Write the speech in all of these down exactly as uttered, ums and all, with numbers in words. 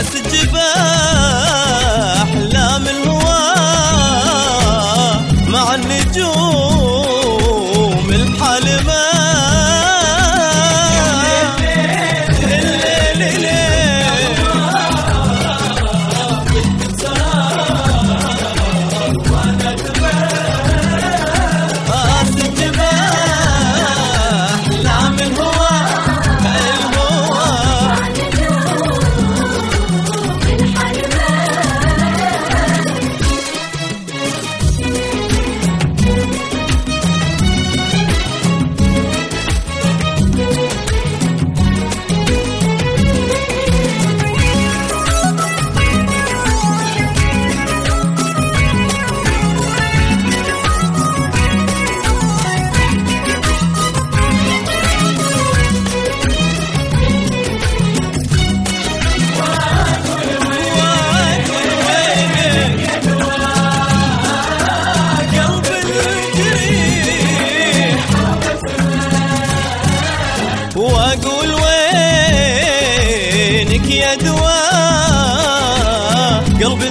أسجب أحلام الهوى مع النجوم الحالمة. واقول وينك يا دواء قلب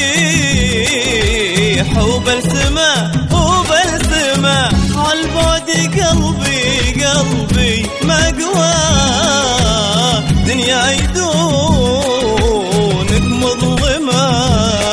الجريح وبلسمه وبلسمه عالبعد قلبي قلبي ما قوى دنيا يدونك مظلمه.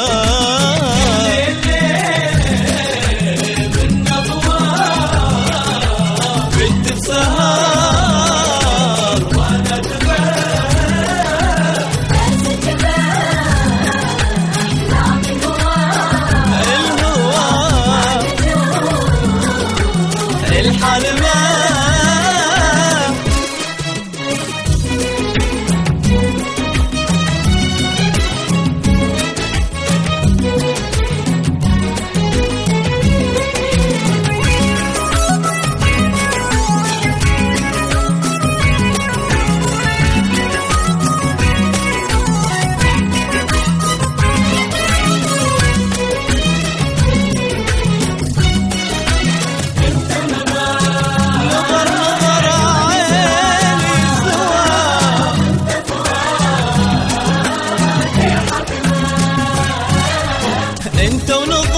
انت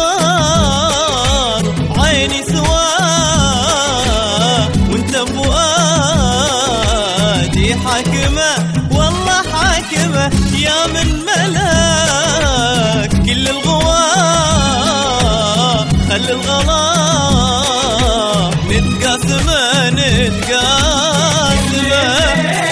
ونظر عيني سوا وانت فؤادي حاكمه والله حاكمه يا من ملاك كل الغوا خلي الغلا نتقاسمه نتقاسمه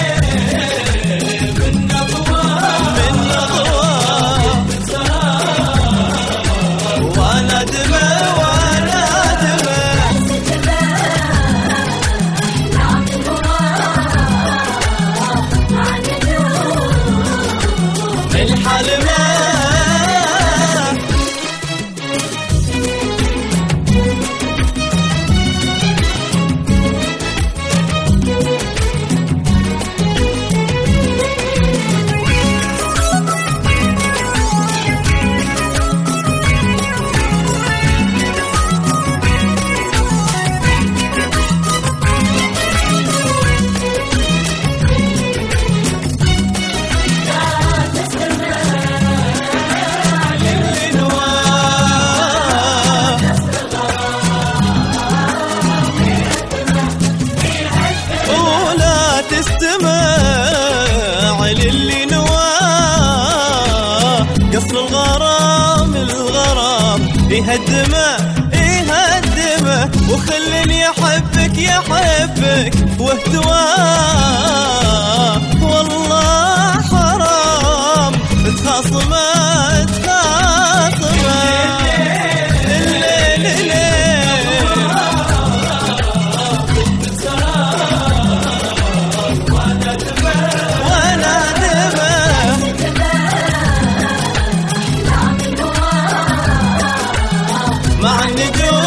تستمع للي نواه قصر الغرام الغرام يهدمه يهدمه وخلني احبك يحبك واهتواه والله حرام تخاصمه تخاصمه الليل الليل مع النجوم